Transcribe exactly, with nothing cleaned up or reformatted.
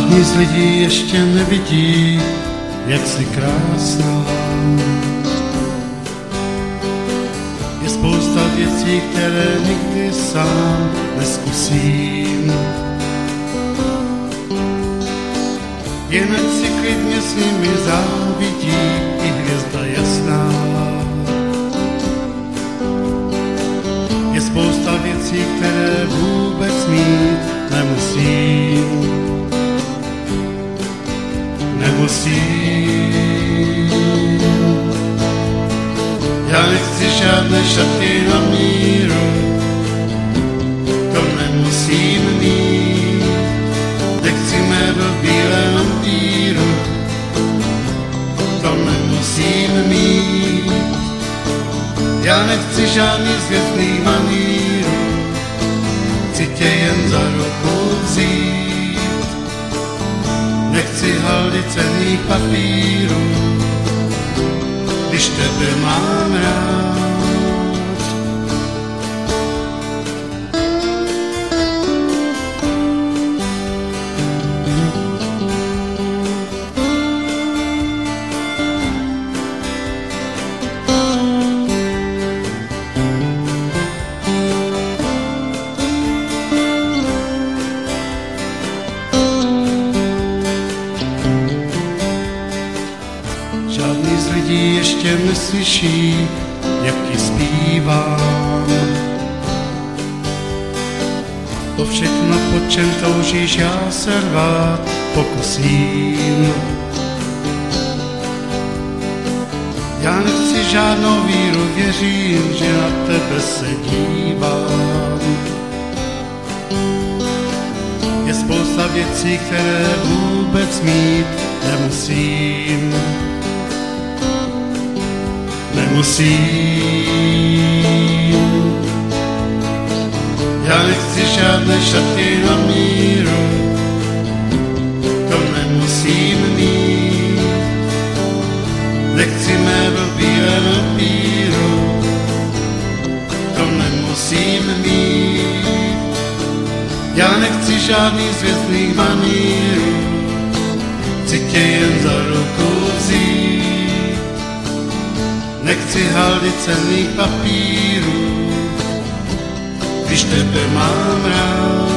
Žádný z lidí ještě nevidí, jak jsi krásná. Je spousta věcí, které nikdy sám neskusím. Jen ať si klidně s nimi závidí i hvězda jasná. Je spousta věcí, které vůbec mít nemusím. Nemusím. Já nechci žádné šaty na míru, to nemusím mít. Nechci mébl v bílém týru, to nemusím mít. Já nechci žádný zvězdný maníru, chci tě jen za ruku vzít. Nechci haldy cenných papírů, když tebe mám rád. Žádný z lidí ještě neslyší, jak ti zpívám. To všechno, po čem toužíš, já se rvát pokusím. Já nechci žádnou víru, věřím, že na tebe se dívám. Je spousta věcí, které vůbec mít nemusím. Nemusím. Já nechci žádné šaty na míru, to nemusím mít. Nechci mébl v bílém papíru, to nemusím mít. Já nechci žádný zvězdných manírů, chci tě jen za ruku vzít. Nechci haldy cenných papírů, když tebe mám rád.